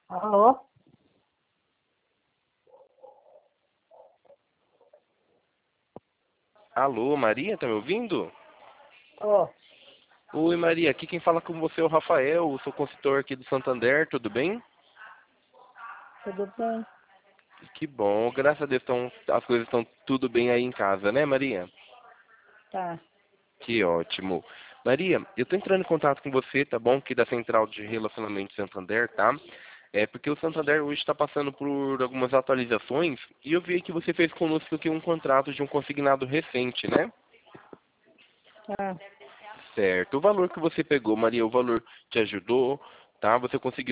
Alô? Alô, Maria, tá me ouvindo? Ô, Oi, Maria, aqui quem fala com você é o Rafael, eu sou consultor aqui do Santander, tudo bem? tudo bem? Que bom, graças a Deus as coisas estão tudo bem aí em casa, né, Maria? Tá. Que ótimo. Maria, eu tô entrando em contato com você, tá bom? Aqui da Central de Relacionamento Santander, tá? É porque o Santander hoje está passando por algumas atualizações e eu vi que você fez conosco aqui um contrato de um consignado recente, né? Ah, Certo. O valor que você pegou, Maria, o valor te ajudou, tá? Você conseguiu